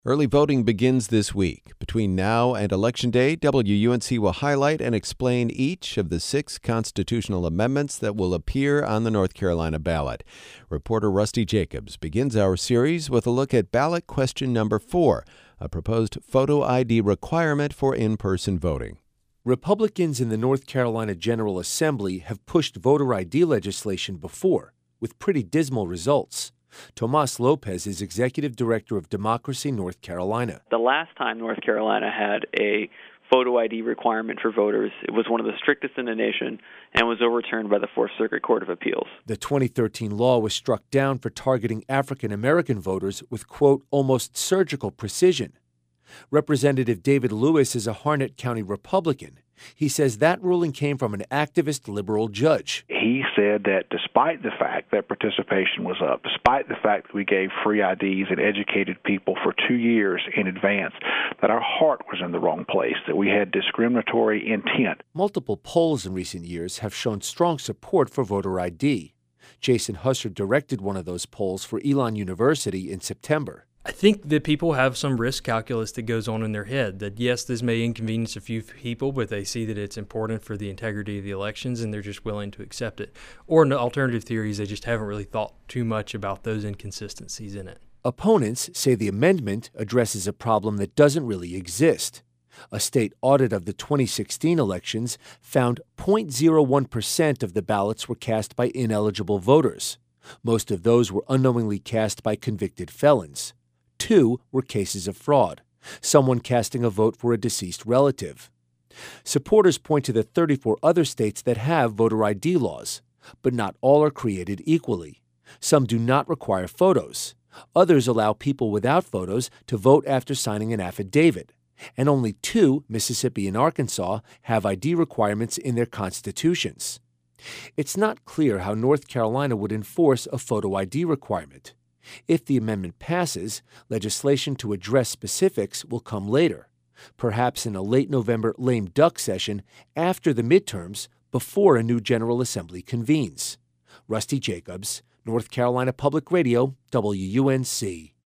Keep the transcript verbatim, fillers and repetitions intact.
Early voting begins this week. Between now and Election Day, W U N C will highlight and explain each of the six constitutional amendments that will appear on the North Carolina ballot. Reporter Rusty Jacobs begins our series with a look at ballot question number four, a proposed photo I D requirement for in-person voting. Republicans in the North Carolina General Assembly have pushed voter I D legislation before, with pretty dismal results. Tomas Lopez is Executive Director of Democracy North Carolina. The last time North Carolina had a photo I D requirement for voters, it was one of the strictest in the nation and was overturned by the Fourth Circuit Court of Appeals. The twenty thirteen law was struck down for targeting African American voters with, quote, almost surgical precision. Representative David Lewis is a Harnett County Republican. He says that ruling came from an activist liberal judge. He said that despite the fact that participation was up, despite the fact that we gave free I Ds and educated people for two years in advance, that our heart was in the wrong place, that we had discriminatory intent. Multiple polls in recent years have shown strong support for voter I D. Jason Husser directed one of those polls for Elon University in September. I think that people have some risk calculus that goes on in their head that, yes, this may inconvenience a few people, but they see that it's important for the integrity of the elections and they're just willing to accept it. Or in the alternative theories, they just haven't really thought too much about those inconsistencies in it. Opponents say the amendment addresses a problem that doesn't really exist. A state audit of the twenty sixteen elections found zero point zero one percent of the ballots were cast by ineligible voters. Most of those were unknowingly cast by convicted felons. Two were cases of fraud, someone casting a vote for a deceased relative. Supporters point to the thirty-four other states that have voter I D laws, but not all are created equally. Some do not require photos. Others allow people without photos to vote after signing an affidavit. And only two, Mississippi and Arkansas, have I D requirements in their constitutions. It's not clear how North Carolina would enforce a photo I D requirement. If the amendment passes, legislation to address specifics will come later, perhaps in a late November lame duck session after the midterms before a new General Assembly convenes. Rusty Jacobs, North Carolina Public Radio, W U N C.